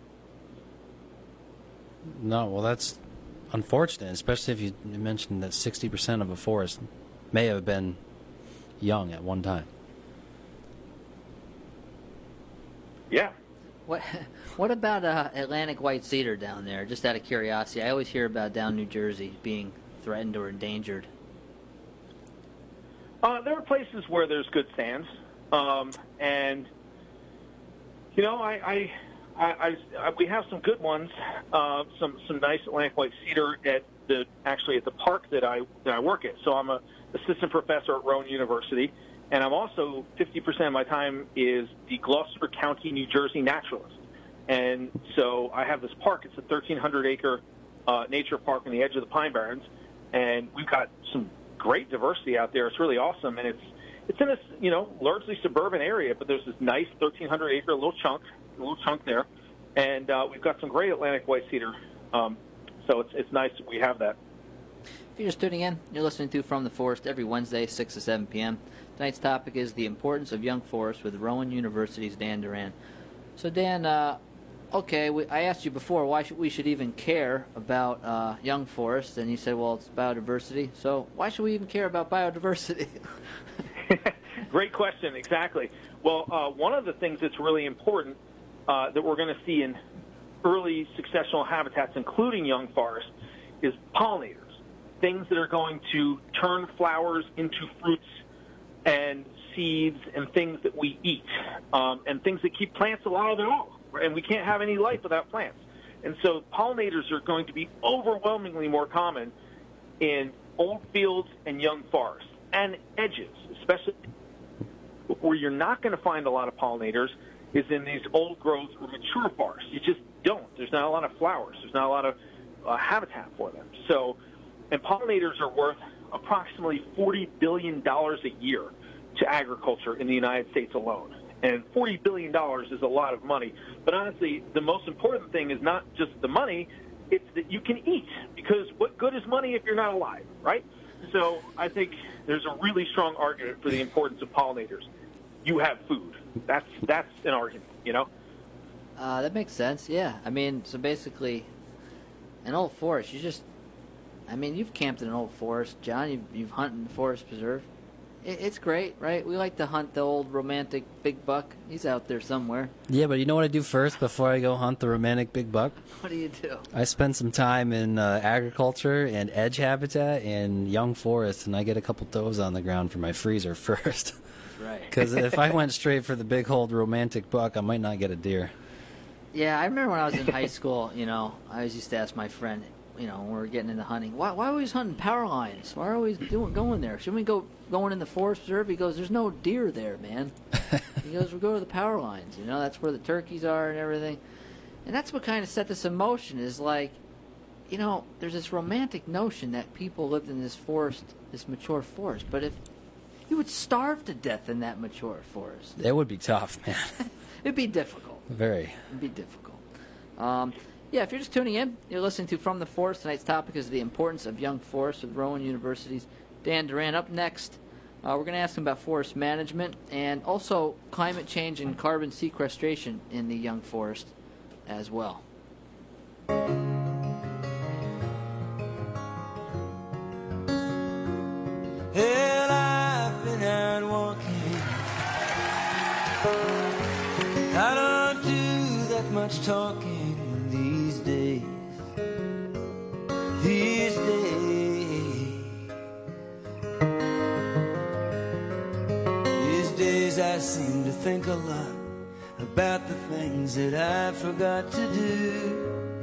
No, well, that's unfortunate, especially if you mentioned that sixty percent of a forest may have been young at one time. Yeah. What What about uh, Atlantic white cedar down there? Just out of curiosity, I always hear about down New Jersey being threatened or endangered. Uh, there are places where there's good stands, um, and you know, I, I, I, I, we have some good ones. Uh, some some nice Atlantic white cedar at the actually at the park that I that I work at. So I'm a assistant professor at Rowan University, and I'm also fifty percent of my time is the Gloucester County, New Jersey naturalist. And so I have this park. It's a thirteen hundred acre uh, nature park on the edge of the Pine Barrens, and we've got some great diversity out there. It's really awesome, and it's it's in a you know largely suburban area, but there's this nice thirteen hundred acre little chunk, little chunk there, and uh, we've got some great Atlantic white cedar. Um, so it's it's nice that we have that. If you're just tuning in, you're listening to From the Forest every Wednesday, six to seven p.m. Tonight's topic is the importance of young forests with Rowan University's Dan Duran. So, Dan, uh, okay, we, I asked you before why should we should even care about uh, young forests, and you said, well, it's biodiversity. So why should we even care about biodiversity? Great question, exactly. Well, uh, one of the things that's really important uh, that we're going to see in early successional habitats, including young forests, is pollinators, things that are going to turn flowers into fruits and seeds and things that we eat, um, and things that keep plants alive at all. And we can't have any life without plants. And so pollinators are going to be overwhelmingly more common in old fields and young forests and edges, especially where you're not going to find a lot of pollinators is in these old growth or mature forests. You just don't. There's not a lot of flowers. There's not a lot of uh, habitat for them. So, and pollinators are worth approximately forty billion dollars a year to agriculture in the United States alone. And forty billion dollars is a lot of money. But honestly, the most important thing is not just the money, it's that you can eat. Because what good is money if you're not alive, right? So I think there's a really strong argument for the importance of pollinators. You have food. That's that's an argument, you know? Uh, that makes sense, yeah. I mean, so basically, an old forest, you just, I mean, you've camped in an old forest, John. You've, you've hunted in the forest preserve. It, it's great, right? We like to hunt the old romantic big buck. He's out there somewhere. Yeah, but you know what I do first before I go hunt the romantic big buck? What do you do? I spend some time in uh, agriculture and edge habitat and young forest, and I get a couple toes on the ground for my freezer first. Right. Because if I went straight for the big old romantic buck, I might not get a deer. Yeah, I remember when I was in high school, you know, I always used to ask my friend, you know, when we were getting into hunting, why, why are we always hunting power lines? Why are we always doing, going there? Shouldn't we go going in the forest preserve? He goes, there's no deer there, man. He goes, we go to the power lines. You know, that's where the turkeys are and everything. And that's what kind of set this in motion is like, you know, there's this romantic notion that people lived in this forest, this mature forest. But if you would starve to death in that mature forest. It would be tough, man. It'd be difficult. Very. It'd be difficult. Um, yeah, if you're just tuning in, you're listening to From the Forest. Tonight's topic is the importance of young forests with Rowan University's Dan Duran. Up next, uh, we're going to ask him about forest management and also climate change and carbon sequestration in the young forest as well. Well, I've been out walking. I don't do that much talking these days. These days. These days I seem to think a lot about the things that I forgot to do.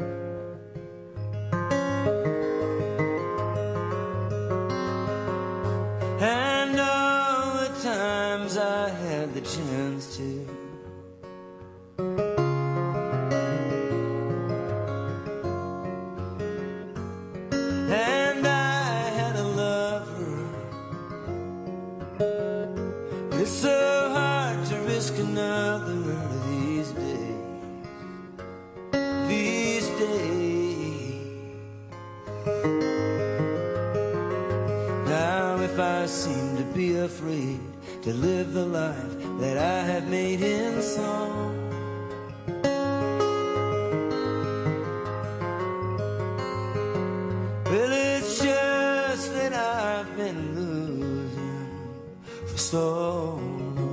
And all the times I had the chance to. And I had a lover. It's so hard to risk another these days. These days. Now if I seem to be afraid to live the life that I have made in song, well, it's just that I've been losing for so long.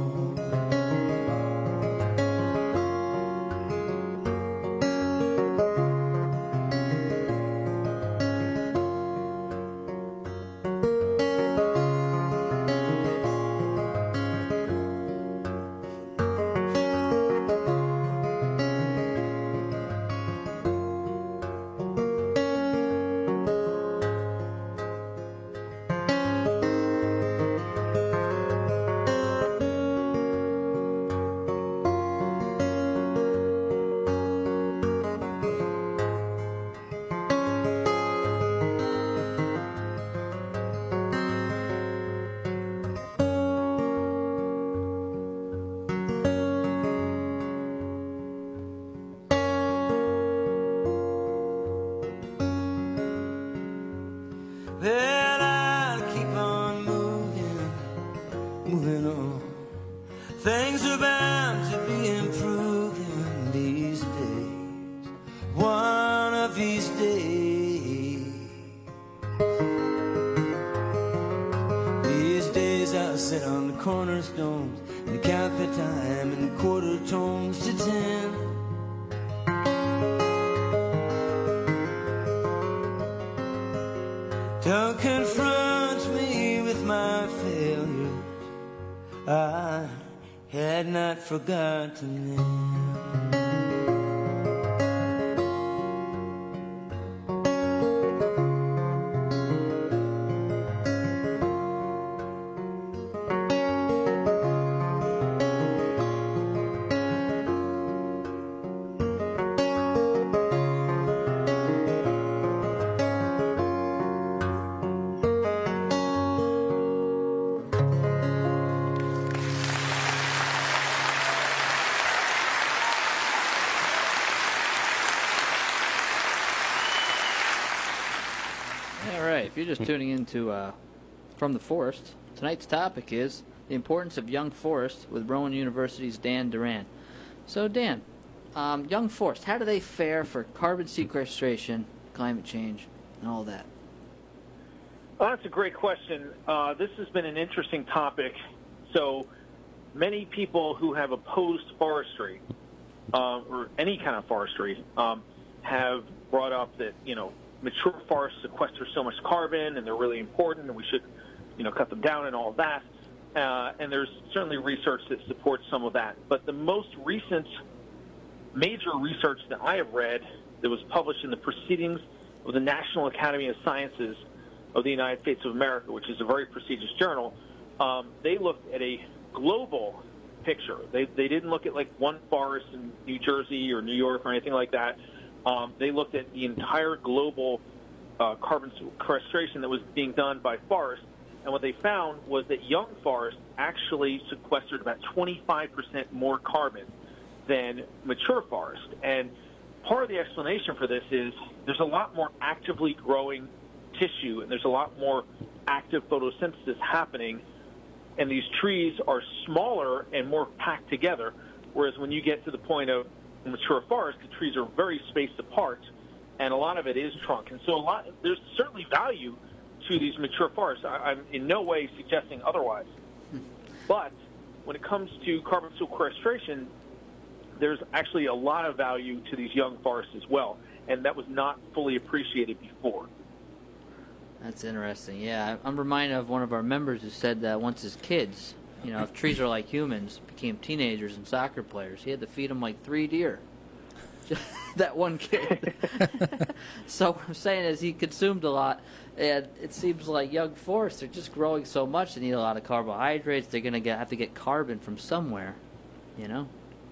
Well, I'll keep on moving, moving on. Things are bound to be improving these days. sit on the cornerstones and count the time in quarter tones to ten. Don't confront me with my failures, I had not forgotten them. If you're just tuning into uh, From the Forest, tonight's topic is the importance of young forests with Rowan University's Dan Duran. So, Dan, um, young forests, how do they fare for carbon sequestration, climate change, and all that? Well, that's a great question. Uh, this has been an interesting topic. So, many people who have opposed forestry, uh, or any kind of forestry, um, have brought up that, you know, mature forests sequester so much carbon and they're really important and we should, you know, cut them down and all that. Uh, and there's certainly research that supports some of that. But the most recent major research that I have read that was published in the Proceedings of the National Academy of Sciences of the United States of America, which is a very prestigious journal, um, they looked at a global picture. They, they didn't look at like one forest in New Jersey or New York or anything like that. Um, they looked at the entire global uh, carbon sequestration that was being done by forests, and what they found was that young forests actually sequestered about twenty-five percent more carbon than mature forests. And part of the explanation for this is there's a lot more actively growing tissue, and there's a lot more active photosynthesis happening, and these trees are smaller and more packed together, whereas when you get to the point of mature forest, the trees are very spaced apart, and a lot of it is trunk. And so a lot, there's certainly value to these mature forests. I, I'm in no way suggesting otherwise. But when it comes to carbon sequestration, there's actually a lot of value to these young forests as well, and that was not fully appreciated before. That's interesting. Yeah, I'm reminded of one of our members who said that once his kids, you know, if trees are like humans, became teenagers and soccer players, he had to feed them like three deer. That one kid. So what I'm saying is he consumed a lot, and it seems like young forests are just growing so much. They need a lot of carbohydrates. They're going to get have to get carbon from somewhere, you know?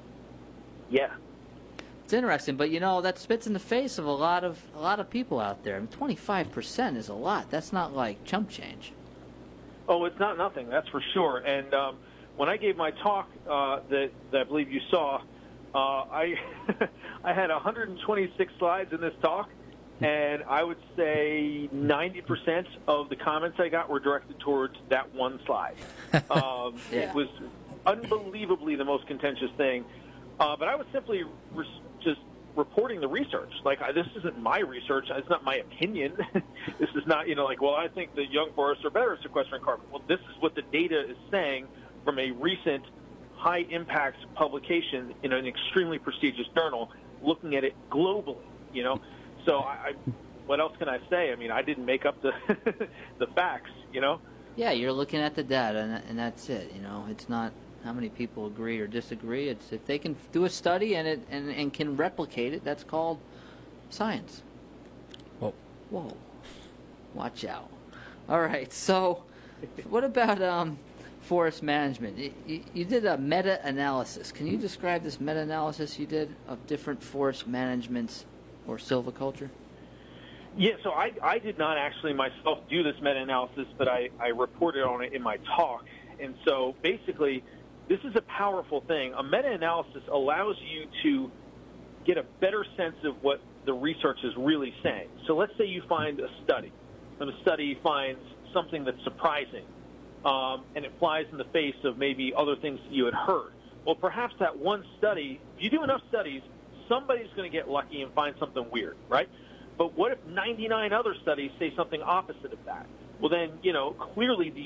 Yeah. It's interesting, but, you know, that spits in the face of a lot of a lot of people out there. I mean, twenty-five percent is a lot. That's not like chump change. Oh, it's not nothing, that's for sure. And um, when I gave my talk uh, that, that I believe you saw, uh, I I had one hundred twenty-six slides in this talk, and I would say ninety percent of the comments I got were directed towards that one slide. Um, Yeah. It was unbelievably the most contentious thing. Uh, but I was simply re- just reporting the research. Like, I, this isn't my research. It's not my opinion. This is not, you know, like, well, I think the young forests are better at sequestering carbon. Well, this is what the data is saying from a recent high-impact publication in an extremely prestigious journal looking at it globally, you know. So I, I, what else can I say? I mean, I didn't make up the the facts, you know. Yeah, you're looking at the data, and, and that's it. You know, it's not how many people agree or disagree. It's if they can do a study and it and, and can replicate it, that's called science. Whoa. Whoa. Watch out. All right, so what about um, forest management? You, you, you did a meta-analysis. Can you describe this meta-analysis you did of different forest managements or silviculture? Yeah, so I, I did not actually myself do this meta-analysis, but I, I reported on it in my talk. And so basically, this is a powerful thing. A meta-analysis allows you to get a better sense of what the research is really saying. So let's say you find a study, and the study finds something that's surprising, um, and it flies in the face of maybe other things that you had heard. Well, perhaps that one study, if you do enough studies, somebody's going to get lucky and find something weird, right? But what if ninety-nine other studies say something opposite of that? Well, then, you know, clearly the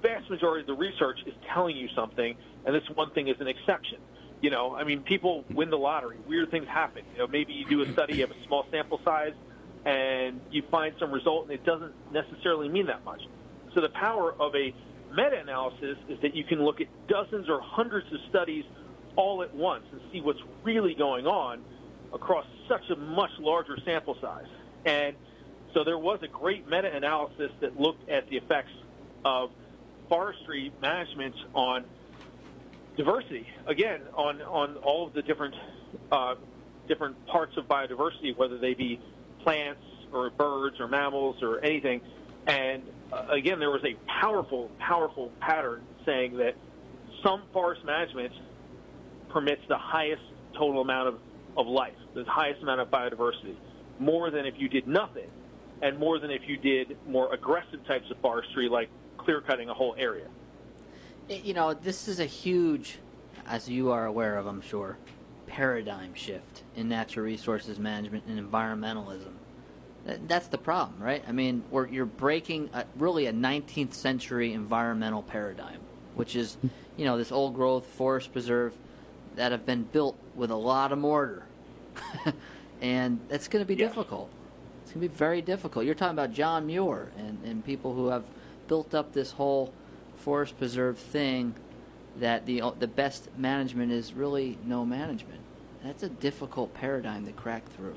vast majority of the research is telling you something, and this one thing is an exception. You know, I mean, people win the lottery. Weird things happen. You know, maybe you do a study, you have a small sample size, and you find some result, and it doesn't necessarily mean that much. So the power of a meta-analysis is that you can look at dozens or hundreds of studies all at once and see what's really going on across such a much larger sample size. And so there was a great meta-analysis that looked at the effects of forestry management on diversity, again, on, on all of the different uh, different parts of biodiversity, whether they be plants or birds or mammals or anything. And uh, again, there was a powerful, powerful pattern saying that some forest management permits the highest total amount of, of life, the highest amount of biodiversity, more than if you did nothing, and more than if you did more aggressive types of forestry, like clear-cutting a whole area. You know, this is a huge, as you are aware of, I'm sure, paradigm shift in natural resources management and environmentalism. That's the problem, right? I mean, we're, you're breaking a, really a nineteenth century environmental paradigm, which is, you know, this old growth forest preserve that have been built with a lot of mortar. And that's going to be yeah. difficult. It's going to be very difficult. You're talking about John Muir and, and people who have built up this whole forest preserve thing that the the best management is really no management. That's a difficult paradigm to crack through.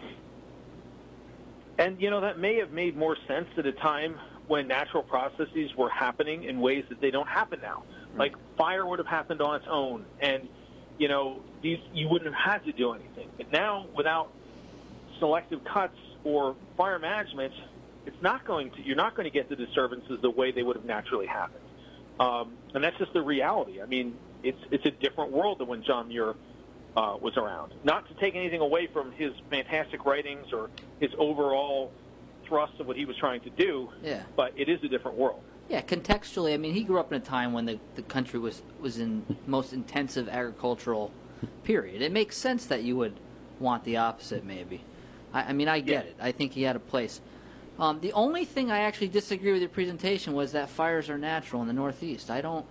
And, you know, that may have made more sense at a time when natural processes were happening in ways that they don't happen now. Right. Like fire would have happened on its own, and, you know, these you wouldn't have had to do anything. But now, without selective cuts or fire management, it's not going to, you're not going to get the disturbances the way they would have naturally happened. Um, and that's just the reality. I mean, it's it's a different world than when John Muir uh, was around. Not to take anything away from his fantastic writings or his overall thrust of what he was trying to do, yeah. but it is a different world. Yeah, contextually, I mean, he grew up in a time when the, the country was, was in most intensive agricultural period. It makes sense that you would want the opposite, maybe. I, I mean, I get yeah. it. I think he had a place. Um, the only thing I actually disagree with your presentation was that fires are natural in the Northeast. I don't,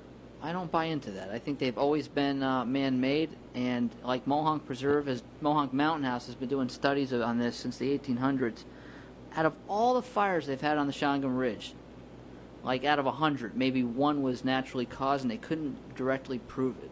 I don't buy into that. I think they've always been uh, man-made, and like Mohonk Preserve, has, Mohonk Mountain House has been doing studies on this since the eighteen hundreds. Out of all the fires they've had on the Shawangum Ridge, like out of a hundred, maybe one was naturally caused, and they couldn't directly prove it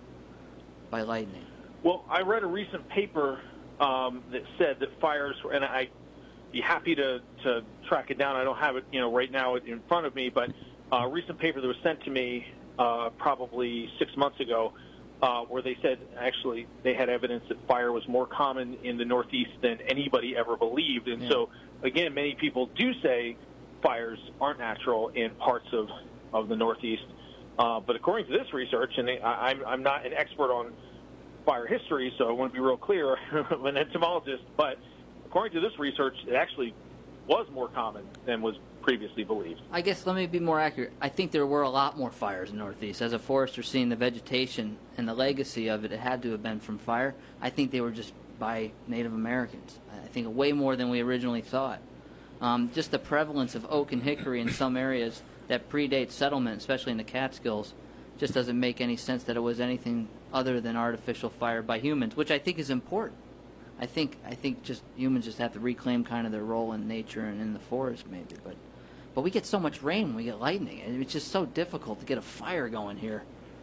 by lightning. Well, I read a recent paper um, that said that fires, and I. be happy to, to track it down. I don't have it, you know, right now in front of me, but a recent paper that was sent to me uh, probably six months ago uh, where they said actually they had evidence that fire was more common in the Northeast than anybody ever believed. And yeah. so, again, many people do say fires aren't natural in parts of, of the Northeast. Uh, but according to this research, and I, I'm, I'm not an expert on fire history, so I want to be real clear, I'm an entomologist, but according to this research, it actually was more common than was previously believed. I guess let me be more accurate. I think there were a lot more fires in the Northeast. As a forester, seeing the vegetation and the legacy of it, it had to have been from fire. I think they were just by Native Americans. I think way more than we originally thought. Um, just the prevalence of oak and hickory in some areas that predate settlement, especially in the Catskills, just doesn't make any sense that it was anything other than artificial fire by humans, which I think is important. I think I think just humans just have to reclaim kind of their role in nature and in the forest, maybe. But but we get so much rain when we get lightning, and it's just so difficult to get a fire going here.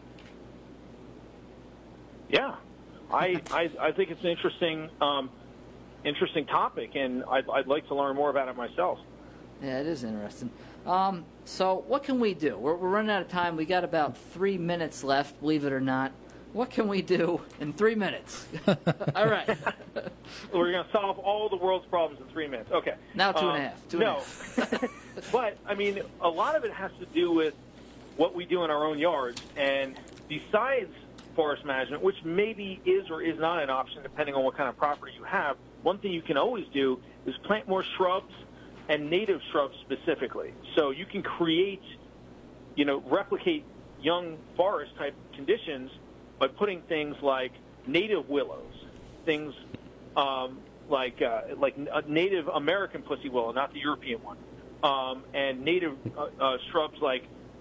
Yeah, I I, I think it's an interesting um, interesting topic, and I'd, I'd like to learn more about it myself. Yeah, it is interesting. Um, so what can we do? We're, we're running out of time. We got about three minutes left, believe it or not. What can we do in three minutes? All right. We're going to solve all the world's problems in three minutes. Okay. Now two um, and a half. Two no. and a half. But, I mean, a lot of it has to do with what we do in our own yards. And besides forest management, which maybe is or is not an option depending on what kind of property you have, one thing you can always do is plant more shrubs and native shrubs specifically. So you can create, you know, replicate young forest-type conditions by putting things like native willows, things um, like uh, like a native American pussy willow, not the European one, um, and native uh, uh, shrubs like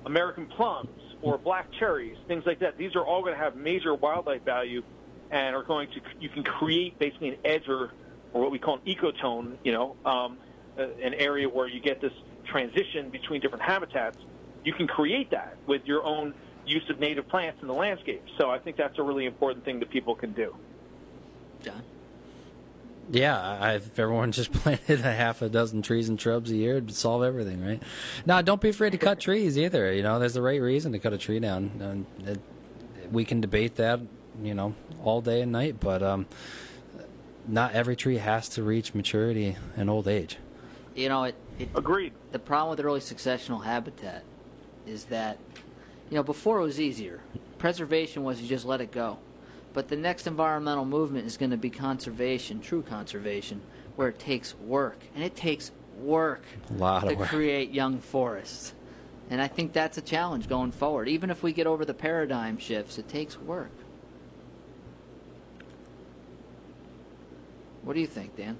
American plums or black cherries, things like that. These are all going to have major wildlife value and are going to, you can create basically an edge or, or what we call an ecotone, you know, um, an area where you get this transition between different habitats. You can create that with your own use of native plants in the landscape. So I think that's a really important thing that people can do. John? Yeah, I, if everyone just planted a half a dozen trees and shrubs a year, it'd solve everything, right? Now, don't be afraid to cut trees either. You know, there's the right reason to cut a tree down. And it, we can debate that, you know, all day and night, but um, not every tree has to reach maturity and old age. You know, it, it Agreed. The problem with early successional habitat is that, you know, before it was easier. Preservation was you just let it go. But the next environmental movement is going to be conservation, true conservation, where it takes work. And it takes work A lot to of work. create young forests. And I think that's a challenge going forward. Even if we get over the paradigm shifts, it takes work. What do you think, Dan?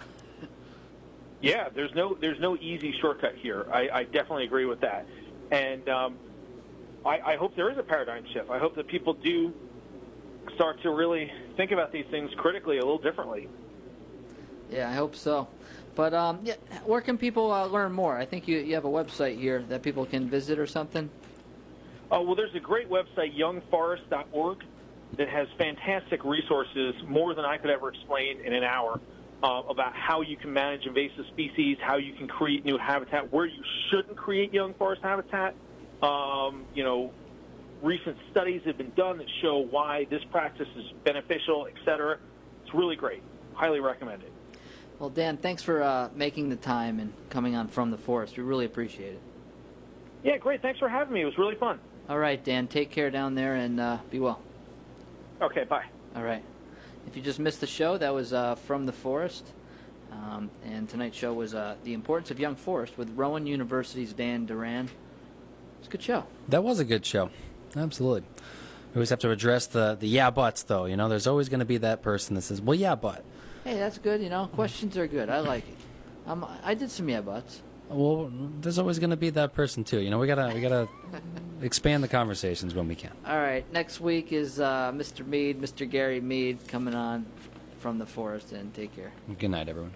Yeah, there's no there's no easy shortcut here. I, I definitely agree with that. And um, I, I hope there is a paradigm shift. I hope that people do start to really think about these things critically a little differently. Yeah, I hope so. But um, yeah, where can people uh, learn more? I think you, you have a website here that people can visit or something. Oh, well, there's a great website, young forest dot org, that has fantastic resources, more than I could ever explain in an hour, uh, about how you can manage invasive species, how you can create new habitat, where you shouldn't create young forest habitat. Um, you know, recent studies have been done that show why this practice is beneficial, et cetera. It's really great. Highly recommend it. Well, Dan, thanks for uh, making the time and coming on From the Forest. We really appreciate it. Yeah, great. Thanks for having me. It was really fun. All right, Dan, take care down there and uh, be well. Okay, bye. All right. If you just missed the show, that was uh, From the Forest. Um, and tonight's show was uh, The Importance of Young Forest with Rowan University's Dan Duran. It's a good show. That was a good show. Absolutely. We always have to address the, the yeah buts, though. You know, there's always going to be that person that says, well, yeah, but. Hey, that's good. You know, questions are good. I like it. Um, I did some yeah buts. Well, there's always going to be that person, too. You know, we got to we gotta expand the conversations when we can. All right. Next week is uh, Mister Mead, Mister Gary Mead, coming on From the Forest. And take care. Good night, everyone.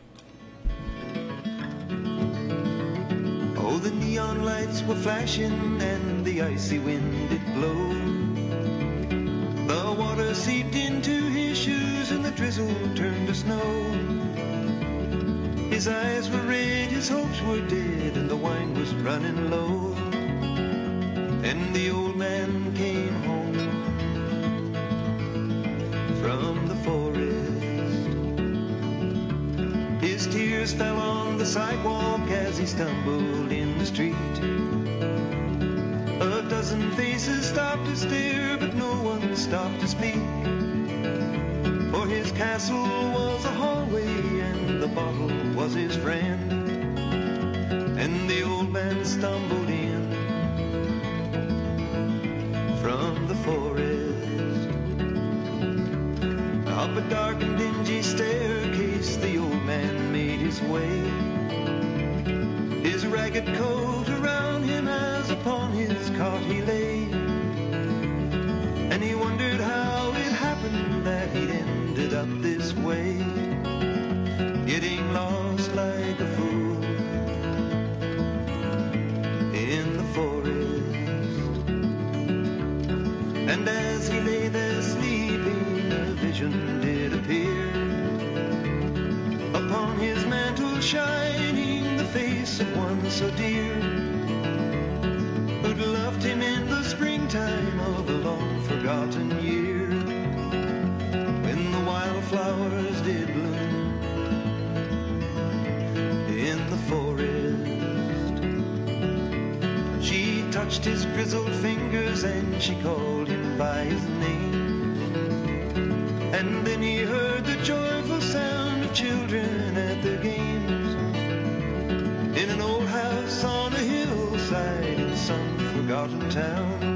Oh, the neon lights were flashing and the icy wind did blow. The water seeped into his shoes and the drizzle turned to snow. His eyes were red, his hopes were dead, and the wine was running low. And the old man came home from the forest. His tears fell on the sidewalk as he stumbled in the street. A dozen faces stopped to stare, but no one stopped to speak. For his castle was a hallway and the bottle was his friend. And the old man stumbled in from the forest. Up a dark and dingy staircase the old man made his way. His ragged coat around him as upon his cot he lay. And he wondered how it happened that he'd ended up this way, getting lost like a fool in the forest. And as he lay there sleeping, a vision did appear. Upon his mantle shining the face of one so dear, who'd loved him in the springtime of a long forgotten year, when the wildflowers did bloom in the forest. She touched his grizzled fingers and she called him by his name. And then he heard the joyful sound of children at their games, in an old house on a hillside in some forgotten town.